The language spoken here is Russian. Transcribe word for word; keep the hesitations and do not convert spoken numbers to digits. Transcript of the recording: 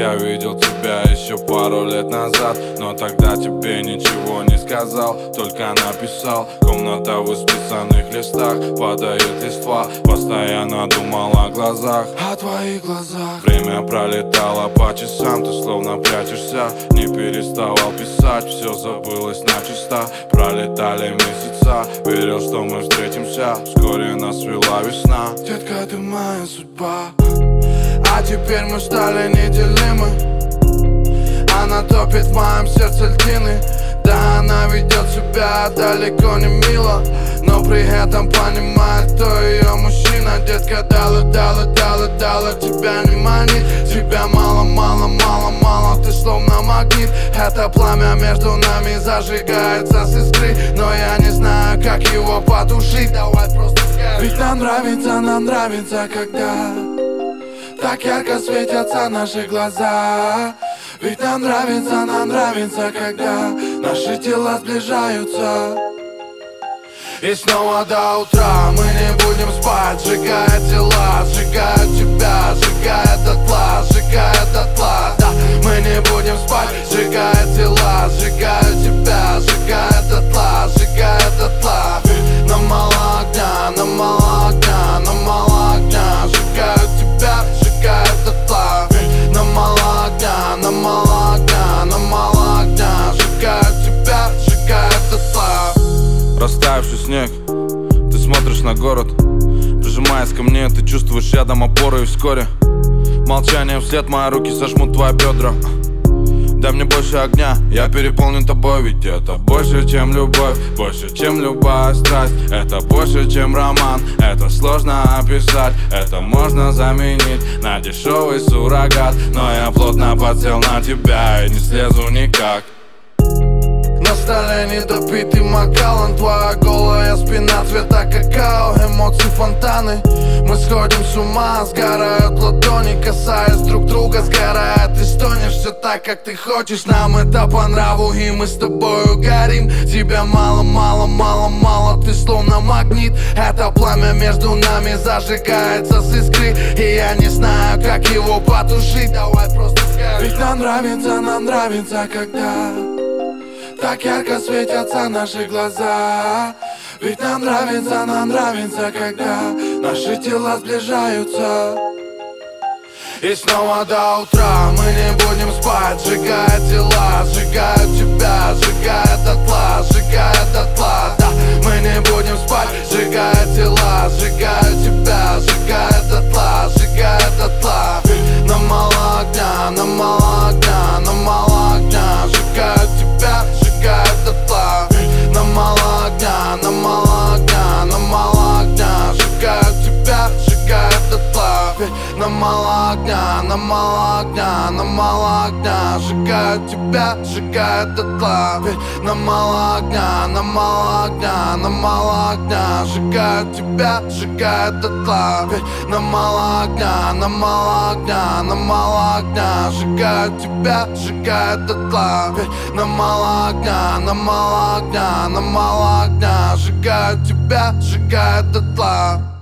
я видел тебя еще пару лет назад, но тогда тебе ничего не сказал, только написал. Комната в исписанных листах, падает листва. Постоянно думал о глазах, о твоих глазах. Время пролетало по часам, ты словно прячешься. Не переставал писать, все забылось начисто. Пролетали месяца, верил, что мы встретимся. Вскоре нас свела весна. Детка, ты моя судьба. А теперь мы стали неделимы. Она топит в моем сердце льдины. Да, она ведет себя далеко не мило, но при этом понимает, кто ее мужчина. Детка, дала, дала, дала, дала, тебя не манит. Тебя мало, мало, мало, мало, ты словно магнит. Это пламя между нами зажигается с искры, но я не знаю, как его потушить. Давай просто скажи. Ведь нам нравится, нам нравится, когда так ярко светятся наши глаза. Ведь нам нравится, нам нравится, когда наши тела сближаются. И снова до утра мы не будем спать, сжигая тела, сжигая тебя, сжигая дотла, сжигая дотла. Да, мы не будем спать, сжигая тела, сжигая тебя, сжигая дотла, сжигая дотла. Нам мало огня, нам мало огня, нам мало огня, сжигаю тебя, сжигая дотла. Нам мало огня, нам мало огня, нам мало огня, сжигаю тебя, сжигаю дотла. Растаявший снег, ты смотришь на город. Прижимаясь ко мне, ты чувствуешь рядом опору. И вскоре молчание вслед, мои руки сожмут твои бедра. Дай мне больше огня, я переполнен тобой. Ведь это больше, чем любовь, больше, чем любая страсть. Это больше, чем роман, это сложно описать. Это можно заменить на дешевый суррогат. Но я плотно подсел на тебя и не слезу никак. На столе недопитый Макалан, твоя голая спина цвета какао, эмоции фонтаны. Мы сходим с ума, сгорают ладони, касаясь друг друга, сгорает и стонешь. Все так, как ты хочешь, нам это по нраву, и мы с тобою горим. Тебя мало, мало, мало, мало, ты словно магнит. Это пламя между нами зажигается с искры, и я не знаю, как его потушить. Давай просто скажи. Ведь нам нравится, нам нравится, когда так ярко светятся наши глаза. Ведь нам нравится, нам нравится, когда наши тела сближаются. И снова до утра мы не будем спать, сжигая тела, сжигая тебя, сжигая дотла, сжигая дотла. Да, мы не будем спать, сжигая тела, сжигая тебя, сжигая дотла, сжигая дотла. Нам мало огня, нам мало огня, нам мало огня, сжигаю тебя, сжигая дотла. Нам мало огня, нам мало огня, нам мало огня, сжигаю тебя, сжигаю дотла. Нам мало огня, нам мало огня, нам мало огня, сжигаю тебя, сжигаю дотла. Нам мало огня, нам мало огня, нам мало огня, сжигаю тебя, сжигаю дотла. Нам мало огня, нам мало огня, нам мало огня, сжигаю тебя, сжигаю дотла. Нам мало огня, нам мало огня, нам мало огня, сжигаю тебя, сжигаю дотла.